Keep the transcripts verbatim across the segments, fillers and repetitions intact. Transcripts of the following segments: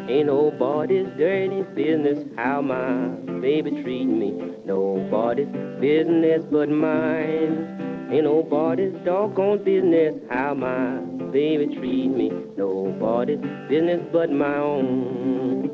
Ain't nobody's dirty business how my baby treat me. Nobody's business but mine. Ain't nobody's doggone business how my baby treat me. Nobody's business but my own.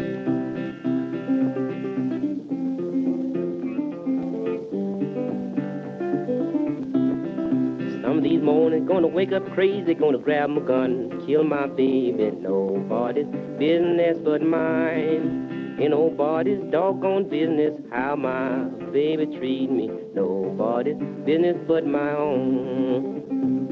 Some of these mornings gonna wake up crazy, gonna grab my gun, kill my baby. Nobody's business but mine. Ain't nobody's doggone business how my baby treat me. Nobody's business but my own.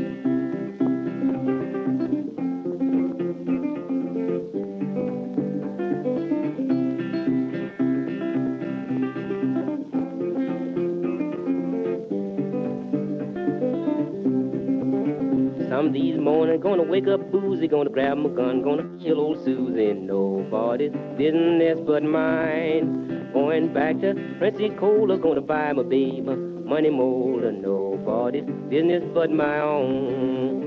Some of these mornings gonna wake up boozy, gonna grab my gun, gonna kill old Susie. Nobody's business but mine. Going back to Pensacola, gonna buy my baby money motor. Nobody's business but my own.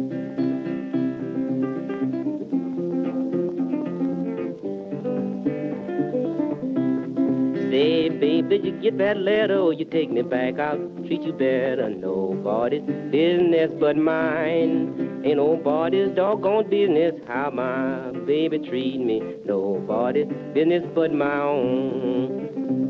Say, baby, did you get that letter or you take me back? I'll treat you better. Nobody's business but mine. Ain't nobody's doggone business how my baby treat me. Nobody's business but my own.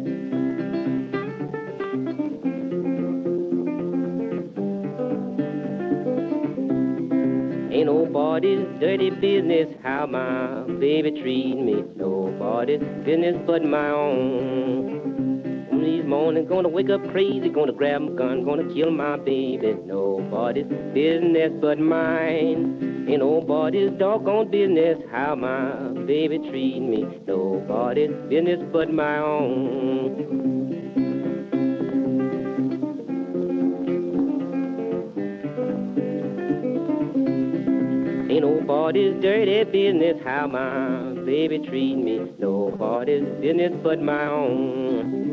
Ain't nobody's dirty business how my baby treat me. Nobody's business but my own. These mornings gonna wake up crazy, gonna grab my gun, gonna kill my baby. Nobody's business but mine. Ain't nobody's doggone business how my baby treat me. Nobody's business but my own. Ain't nobody's dirty business how my baby treat me. Nobody's business but my own.